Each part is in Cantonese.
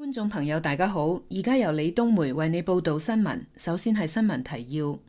觀眾朋友大家好，而家由李冬梅為你報道新聞。首先係新聞提要：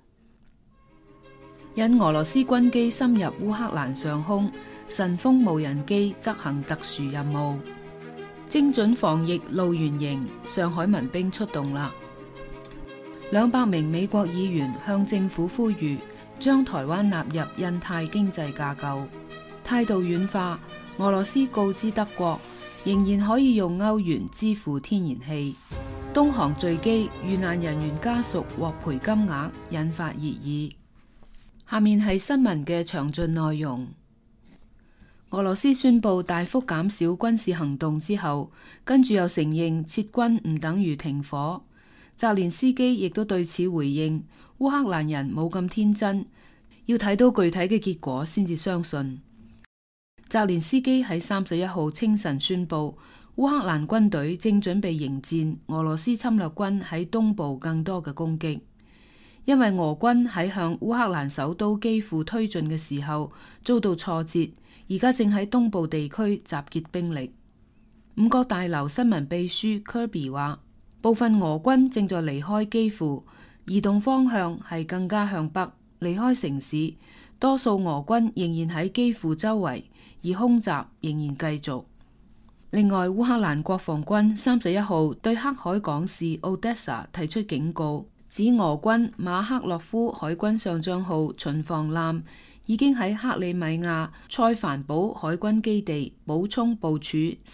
因俄羅斯軍機深入烏克蘭上空，神風無人機執行特殊任務，精準防疫路原型，上海民兵出動啦。200名美國議員向政府呼籲，將台灣納入印太經濟架構。態度軟化，俄羅斯告知德國，仍然可以用歐元支付天然氣。東航墜機，遇難人員家屬獲賠金額引發熱議。下面係新聞嘅詳盡內容。俄羅斯宣布大幅減少軍事行動之後，跟住又承認撤軍唔等於停火。澤連斯基亦都對此回應，烏克蘭人冇咁天真，要睇到具體嘅結果先至相信。澤連斯基喺31號清晨宣布，烏克蘭軍隊正準備迎戰俄羅斯侵略軍喺東部更多嘅攻擊，因為俄軍喺向烏克蘭首都基輔推進嘅時候遭到挫折，而家正喺東部地區集結兵力。五角大樓新聞秘書 Kirby 話，部分俄軍正在離開基輔，移動方向係更加向北，離開城市。多數俄軍仍然喺基輔周圍，而空襲仍然繼續。另外，烏克蘭國防軍31號對黑海港市 Odessa 提出警告，指俄軍馬克洛夫海軍上將號巡防艦已經喺克里米亞塞凡堡海軍基地補充部署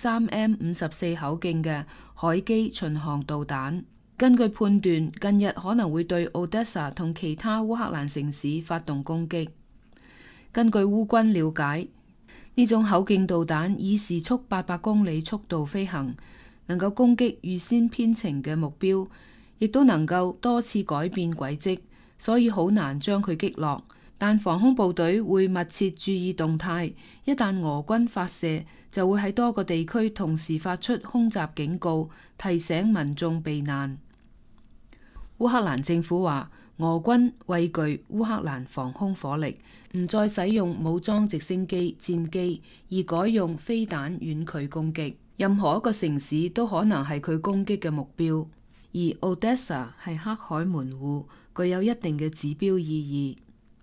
3M54 口徑嘅海基巡航導彈。根據判斷，近日可能會對 Odessa 同其他烏克蘭城市發動攻擊。根據烏軍了解，呢種口徑導彈以時速800公里速度飛行，能夠攻擊預先編程嘅目標，亦都能夠多次改變軌跡，所以好難將佢擊落。但防空部隊會密切注意動態，一旦俄軍發射，就會喺多個地區同時發出空襲警告，提醒民眾避難。烏克蘭政府話，俄軍畏懼烏克蘭防空火力，唔再使用武裝直升機、戰機，而改用飛彈遠距攻擊。任何一個城市都可能係佢攻擊嘅目標，而 Odessa 係黑海門戶，具有一定嘅指標意義。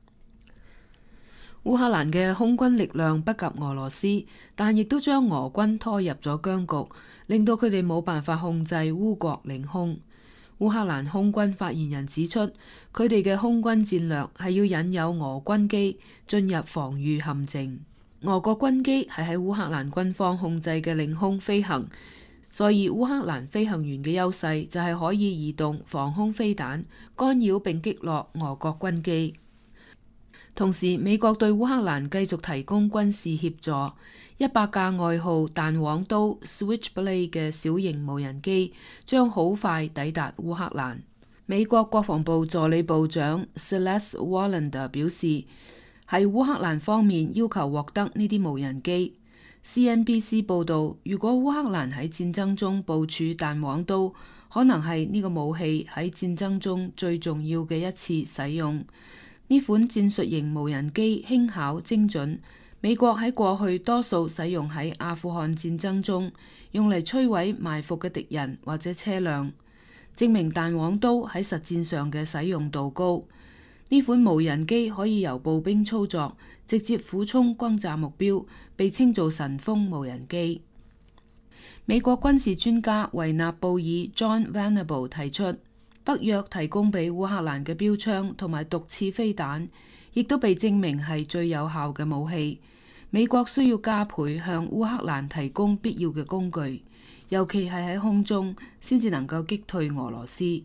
烏克蘭嘅空軍力量不及俄羅斯，但亦都將俄軍拖入咗僵局，令到佢哋冇辦法控制烏國領空。烏克蘭空軍發言人指出，佢哋嘅空軍戰略係要引誘俄軍機進入防禦陷阱。俄國軍機係喺烏克蘭軍方控制嘅領空飛行，所以烏克蘭飛行員嘅優勢就係可以移動防空飛彈，干擾並擊落俄國軍機。同時，美國對烏克蘭繼續提供軍事協助，100架外號彈簧刀 Switchblade 嘅小型無人機將好快抵達烏克蘭。美國國防部助理部長 Celeste Warlander 表示，係烏克蘭方面要求獲得呢啲無人機。CNBC 報導，如果烏克蘭喺戰爭中部署彈簧刀，可能係呢個武器喺戰爭中最重要嘅一次使用。呢款戰術型無人機輕巧精準，美國喺過去多數使用喺阿富汗戰爭中，用嚟摧毀埋伏嘅敵人或者車輛，證明彈簧刀喺實戰上嘅使用度高。呢款無人機可以由步兵操作，直接俯衝轟炸目標，被稱做神風無人機。美國軍事專家維納布爾 John Venable 提出，北約提供俾烏克蘭嘅標槍同埋毒刺飛彈，亦都被證明係最有效嘅武器。美國需要加倍向烏克蘭提供必要嘅工具，尤其係喺空中，先至能夠擊退俄羅斯。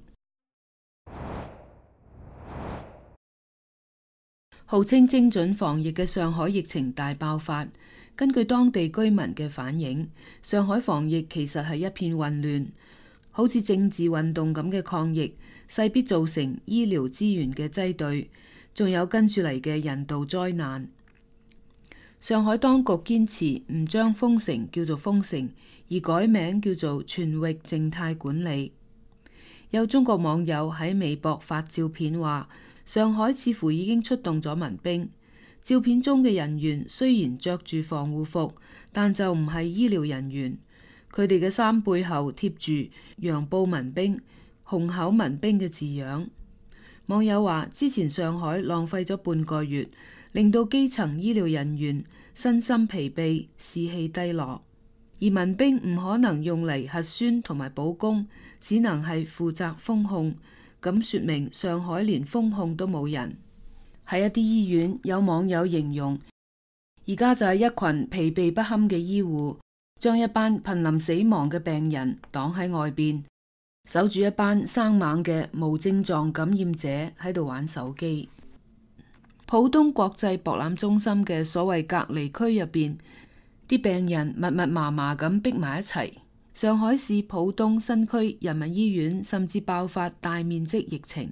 號稱精準防疫嘅上海疫情大爆發，根據當地居民嘅反映，上海防疫其實係一片混亂。好似政治運動咁嘅抗疫，勢必造成醫療資源嘅擠兌，仲有跟住嚟嘅人道災難。上海當局堅持唔將封城叫做封城，而改名叫做全域靜態管理。有中國網友喺微博發照片話，上海似乎已經出動咗民兵。照片中嘅人員雖然着住防護服，但就唔係醫療人員。 佢哋嘅衫背後貼住洋布民兵、虹口民兵嘅字樣。網友話，之前上海浪費咗半個月，令到基層醫療人員身心疲憊、士氣低落。而民兵唔可能用嚟核酸同埋保供，只能係負責封控。咁說明上海連封控都冇人。喺一啲醫院，有網友形容，而家就係一群疲憊不堪嘅醫護，將一班瀕臨死亡嘅病人擋喺外邊，守住一班生猛嘅無症狀感染者喺度玩手機。浦東國際博覽中心嘅所謂隔離區入邊，啲病人密密麻麻咁逼埋一齊。上海市浦東新區人民醫院甚至爆發大面積疫情，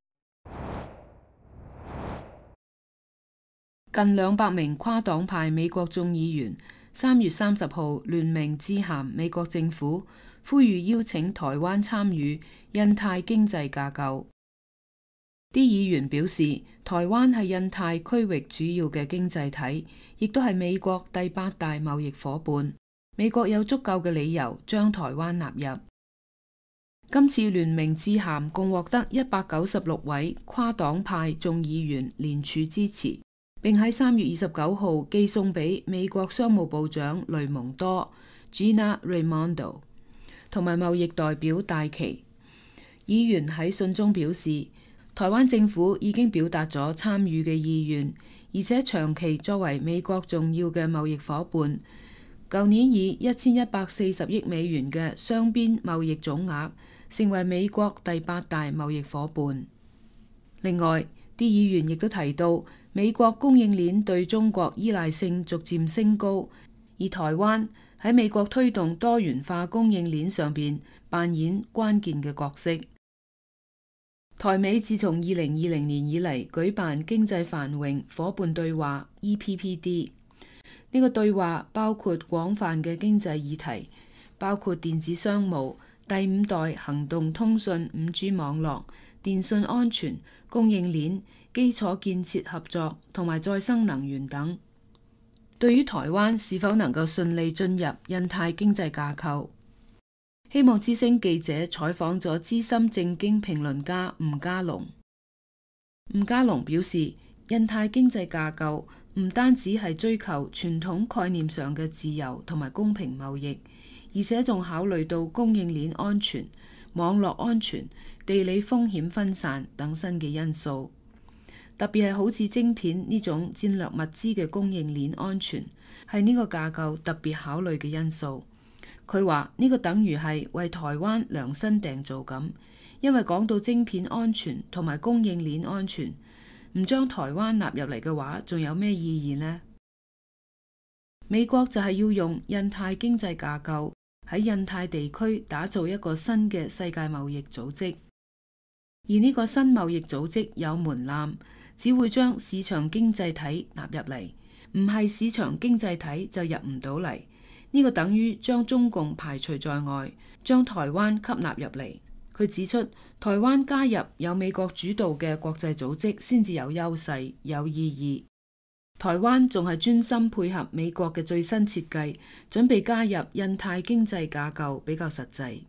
近200名跨黨派美國眾議員3月30號聯名致函美國政府，呼籲邀請台灣參與印太經濟架構。啲議員表示，台灣係印太區域主要嘅經濟體，亦都係美國第8大貿易夥伴。美國有足夠嘅理由將台灣納入。今次聯名致函共獲得196位跨黨派眾議員聯署支持，並喺3月29號寄送俾美國商務部長雷蒙多 Gina Raimondo 同埋貿易代表戴琪。議員喺信中表示，台灣政府已經表達咗參與嘅意願，而且長期作為美國重要嘅貿易夥伴。舊年以1140億美元嘅雙邊貿易總額，成為美國第8大貿易夥伴。另外，啲議員亦都提到，美國供應鏈對中國依賴性逐漸升高，而台灣喺美國推動多元化供應鏈上邊扮演關鍵嘅角色。台美自從2020年以嚟舉辦經濟繁榮夥伴對話 EPPD。呢個對話包括廣泛嘅經濟議題，包括電子商務、第5代行動通訊 5G 網絡、電信安全、供應鏈、基礎建設合作同埋再生能源等。對於台灣是否能夠順利進入印太經濟架構，希望之聲記者採訪咗資深政經評論家吳家龍。吳家龍表示，印太經濟架構唔單止係追求傳統概念上嘅自由同埋公平貿易，而且仲考慮到供應鏈安全、網絡安全、地理風險分散等新嘅因素。特別係好似晶片呢種戰略物資嘅供應鏈安全，係呢個架構特別考慮嘅因素。佢話呢個等於係為台灣量身訂造咁，因為講到晶片安全同埋供應鏈安全，唔將台灣納入嚟嘅話，仲有咩意義呢？美國就係要用印太經濟架構喺印太地區打造一個新嘅世界貿易組織，而呢個新貿易組織有門檻，只會將市場經濟體納入嚟，唔係市場經濟體就入唔到嚟。呢個等於將中共排除在外，將台灣吸納入嚟。佢指出，台灣加入有美國主導嘅國際組織先至有優勢、有意義。台灣仲係專心配合美國嘅最新設計，準備加入印太經濟架構比較實際。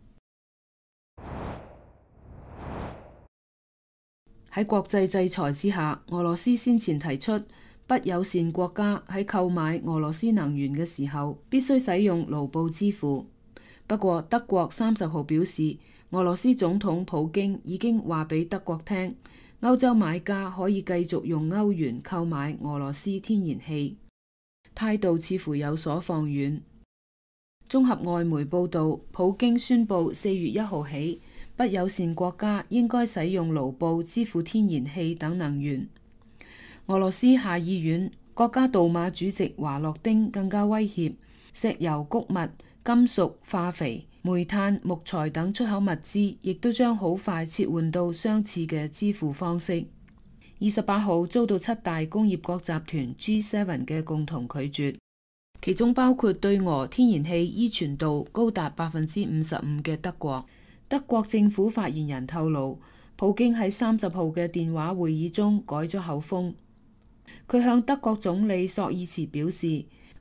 喺國際制裁之下，俄羅斯先前提出，不友善國家喺購買俄羅斯能源嘅時候，必須使用盧布支付。不過德國30號表示，俄羅斯總統普京已經話俾德國聽，歐洲買家可以繼續用歐元購買俄羅斯天然氣，態度似乎有所放軟。綜合外媒報道，普京宣布4月1號起，不友善國家應該使用盧布支付天然氣等能源。俄羅斯下議院國家杜馬主席華洛丁更加威脅，石油、穀物、金屬、化肥、煤炭、木材等出口物資，亦都將好快切換到相似嘅支付方式。28號遭到7大工業國集團 G7 嘅共同拒絕，其中包括對俄天然氣依存度高達55%嘅德國。德國政府發言人透露，普京喺30號嘅電話會議中改咗口風。佢向德國總理朔爾茨表示，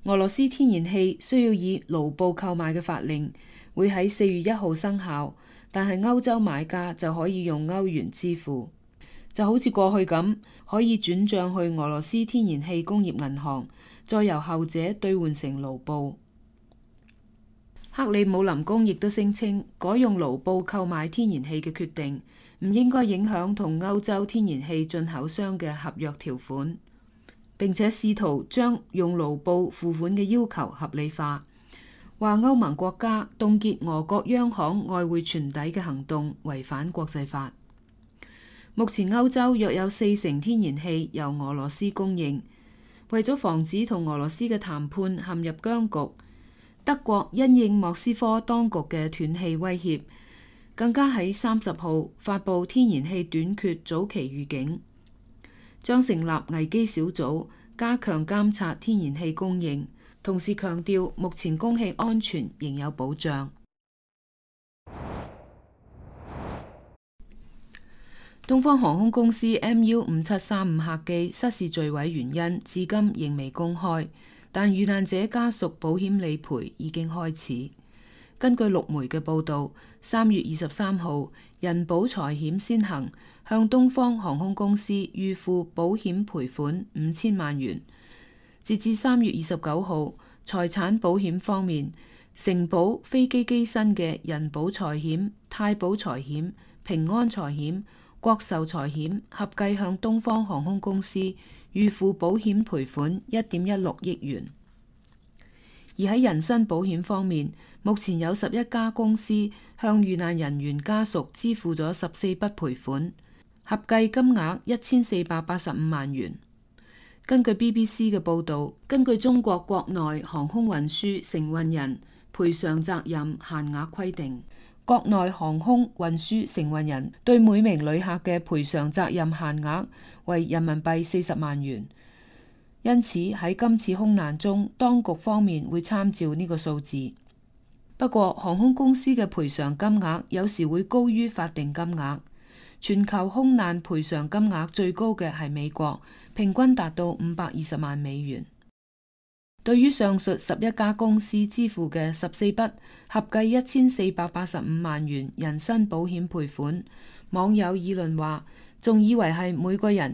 俄羅斯天然氣需要以盧布購買嘅法令會喺4月1號生效，但係歐洲買家就可以用歐元支付，就好似過去咁，可以轉賬去俄羅斯天然氣工業銀行，再由後者兌換成盧布。克里姆林宮亦都聲稱，改用盧布購買天然氣嘅決定唔應該影響同歐洲天然氣進口商嘅合約條款，並且試圖將用盧布付款嘅要求合理化，話歐盟國家凍結俄國央行外匯存底嘅行動違反國際法。目前歐洲約有40%天然氣由俄羅斯供應，為咗防止同俄羅斯嘅談判陷入僵局，德國因應莫斯科當局嘅斷氣威脅，更加喺30號發布天然氣短缺早期預警，將成立危機小組，加強監察天然氣供應，同時強調目前供氣安全仍有保障。東方航空公司 MU5735 客機失事墜毀原因至今仍未公開，但遇難者家屬保險理賠已經開始。根據陸媒嘅報導，3月23號，人保財險先行向東方航空公司預付保險賠款5000萬元。截至3月29號，財產保險方面，承保飛機機身嘅人保財險、太保財險、平安財險、國壽財險合計向東方航空公司預付保險賠款1.16億元。而喺人身保險方面，目前有11家公司向遇難人員家屬支付咗14筆賠款，合計金額1485萬元。根據 BBC 嘅報導，根據中國國內航空運輸承運人賠償責任限額規定，國內航空運輸承運人對每名旅客嘅賠償責任限額為人民幣40萬元。因此喺今次空難中，當局方面會參照呢個數字。不過，航空公司嘅賠償金額有時會高於法定金額。全球空難賠償金額最高嘅係美國，平均達到520萬美元。對於上述11家公司支付嘅14筆合計1485萬元人身保險賠款，網友議論話，仲以為係每個人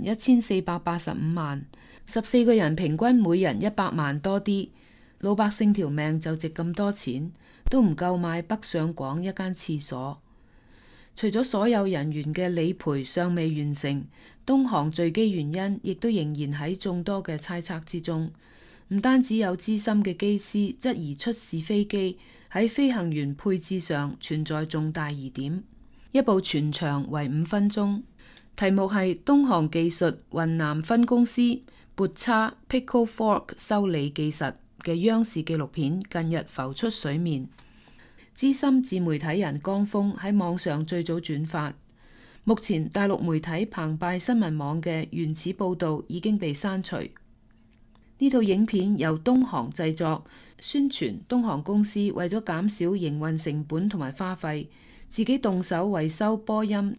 1485萬，14個人平均每人100萬多啲，老百姓條命就值咁多錢，都唔夠買北上廣一間廁所。除咗所有人員嘅理賠尚未完成，東航墜機原因亦都仍然喺眾多嘅猜測之中。唔單止有資深嘅機師質疑出事飛機喺飛行員配置上存在重大疑點。一部全長為5分鐘，題目係東航技術雲南分公司撥叉 Pickle Fork 修理技術嘅央視紀錄片近日浮出水面。資深自媒體人江峰喺網上最早轉發，目前大陸媒體澎湃新聞網嘅原始報導已經被刪除。呢套影片由東航製作，宣傳東航公司為咗減少營運成本同埋花費，自己動手維修波音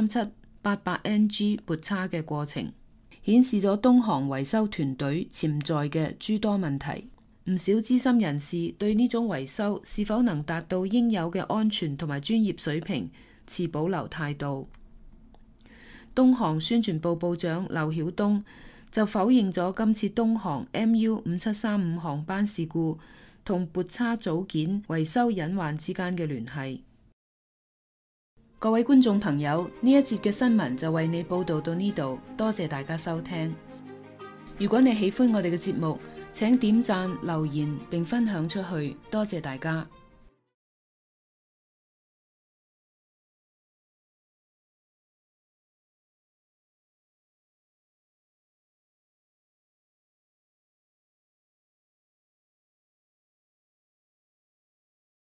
737-800NG 撥叉嘅過程，顯示咗東航維修團隊潛在嘅諸多問題。唔少資深人士對呢種維修是否能達到應有嘅安全同埋專業水平持保留態度。東航宣傳部部長劉曉東就否認咗今次東航 MU5735 航班事故同撥叉組件維修隱患之間嘅聯繫。各位觀眾朋友，呢一節嘅新聞就為你報道到呢度，多謝大家收聽。如果你喜歡我哋嘅節目，請點讚、留言並分享出去，多謝大家。